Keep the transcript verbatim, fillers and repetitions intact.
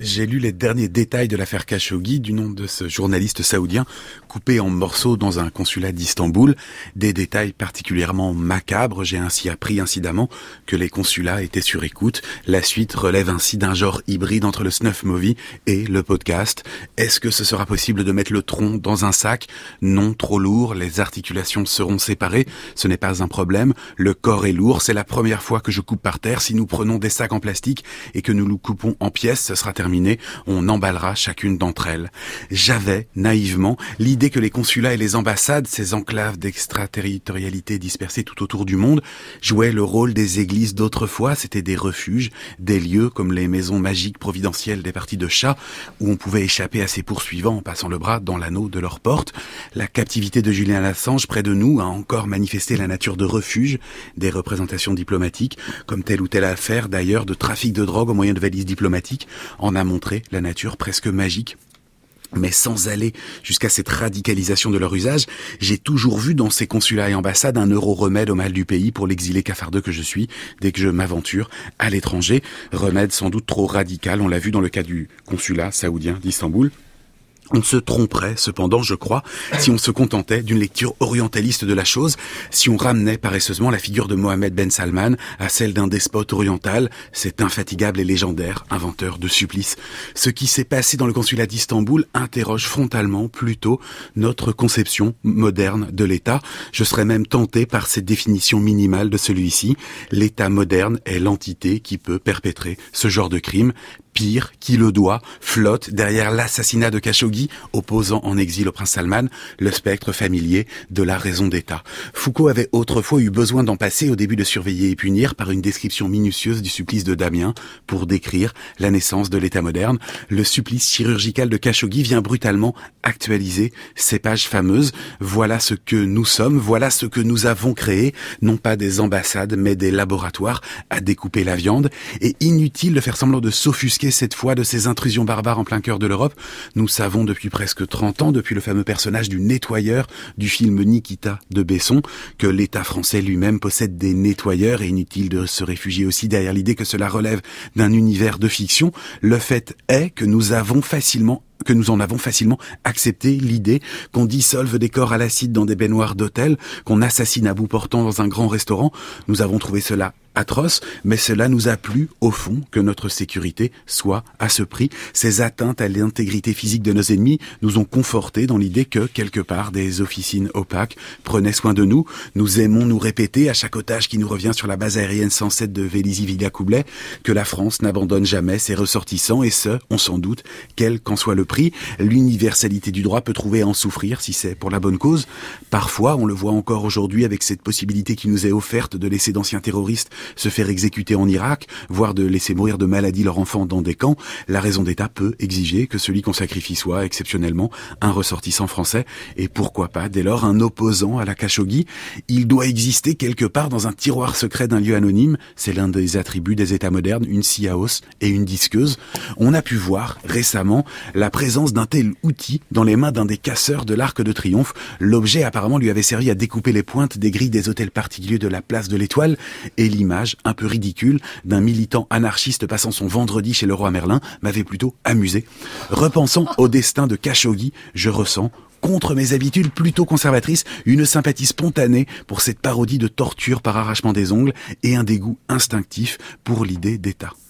J'ai lu les derniers détails de l'affaire Khashoggi du nom de ce journaliste saoudien coupé en morceaux dans un consulat d'Istanbul. Des détails particulièrement macabres. J'ai ainsi appris incidemment que les consulats étaient sur écoute. La suite relève ainsi d'un genre hybride entre le snuff movie et le podcast. Est-ce que ce sera possible de mettre le tronc dans un sac? Non, trop lourd. Les articulations seront séparées. Ce n'est pas un problème. Le corps est lourd. C'est la première fois que je coupe par terre. Si nous prenons des sacs en plastique et que nous le coupons en pièces, ce sera terminé. On emballera chacune d'entre elles. J'avais, naïvement, l'idée que les consulats et les ambassades, ces enclaves d'extraterritorialité dispersées tout autour du monde, jouaient le rôle des églises d'autrefois. C'étaient des refuges, des lieux comme les maisons magiques providentielles des parties de chat, où on pouvait échapper à ses poursuivants en passant le bras dans l'anneau de leur porte. La captivité de Julian Assange près de nous a encore manifesté la nature de refuge des représentations diplomatiques, comme telle ou telle affaire d'ailleurs de trafic de drogue au moyen de valises diplomatiques en a montré la nature presque magique. Mais sans aller jusqu'à cette radicalisation de leur usage, j'ai toujours vu dans ces consulats et ambassades un euro-remède au mal du pays pour l'exilé cafardeux que je suis dès que je m'aventure à l'étranger. Remède sans doute trop radical, on l'a vu dans le cas du consulat saoudien d'Istanbul. On se tromperait, cependant, je crois, si on se contentait d'une lecture orientaliste de la chose, si on ramenait paresseusement la figure de Mohammed Ben Salman à celle d'un despote oriental, cet infatigable et légendaire inventeur de supplices. Ce qui s'est passé dans le consulat d'Istanbul interroge frontalement, plutôt, notre conception moderne de l'État. Je serais même tenté par cette définition minimale de celui-ci. L'État moderne est l'entité qui peut perpétrer ce genre de crime. Pire, qui le doit, flotte derrière l'assassinat de Khashoggi, opposant en exil au prince Salman le spectre familier de la raison d'État. Foucault avait autrefois eu besoin d'en passer au début de Surveiller et punir par une description minutieuse du supplice de Damien pour décrire la naissance de l'État moderne. Le supplice chirurgical de Khashoggi vient brutalement actualiser ces pages fameuses. Voilà ce que nous sommes, voilà ce que nous avons créé, non pas des ambassades mais des laboratoires à découper la viande. Et inutile de faire semblant de s'offusquer cette fois de ces intrusions barbares en plein cœur de l'Europe. Nous savons depuis presque trente ans, depuis le fameux personnage du nettoyeur du film Nikita de Besson, que l'État français lui-même possède des nettoyeurs, et inutile de se réfugier aussi derrière l'idée que cela relève d'un univers de fiction. Le fait est que nous avons facilement que nous en avons facilement accepté l'idée qu'on dissolve des corps à l'acide dans des baignoires d'hôtel, qu'on assassine à bout portant dans un grand restaurant. Nous avons trouvé cela atroce, mais cela nous a plu, au fond, que notre sécurité soit à ce prix. Ces atteintes à l'intégrité physique de nos ennemis nous ont confortés dans l'idée que, quelque part, des officines opaques prenaient soin de nous. Nous aimons nous répéter, à chaque otage qui nous revient sur la base aérienne cent sept de Vélizy-Villacoublay, que la France n'abandonne jamais ses ressortissants, et ce, on s'en doute, quel qu'en soit le prix. L'universalité du droit peut trouver à en souffrir si c'est pour la bonne cause. Parfois, on le voit encore aujourd'hui avec cette possibilité qui nous est offerte de laisser d'anciens terroristes se faire exécuter en Irak, voire de laisser mourir de maladie leurs enfants dans des camps. La raison d'État peut exiger que celui qu'on sacrifie soit, exceptionnellement, un ressortissant français, et pourquoi pas, dès lors, un opposant à la Khashoggi. Il doit exister quelque part dans un tiroir secret d'un lieu anonyme, c'est l'un des attributs des États modernes, une scie à os et une disqueuse. On a pu voir, récemment, la présence d'un tel outil dans les mains d'un des casseurs de l'Arc de Triomphe. L'objet apparemment lui avait servi à découper les pointes des grilles des hôtels particuliers de la place de l'Étoile, et l'image un peu ridicule d'un militant anarchiste passant son vendredi chez le roi Merlin m'avait plutôt amusé. Repensant au destin de Khashoggi, je ressens, contre mes habitudes plutôt conservatrices, une sympathie spontanée pour cette parodie de torture par arrachement des ongles et un dégoût instinctif pour l'idée d'État.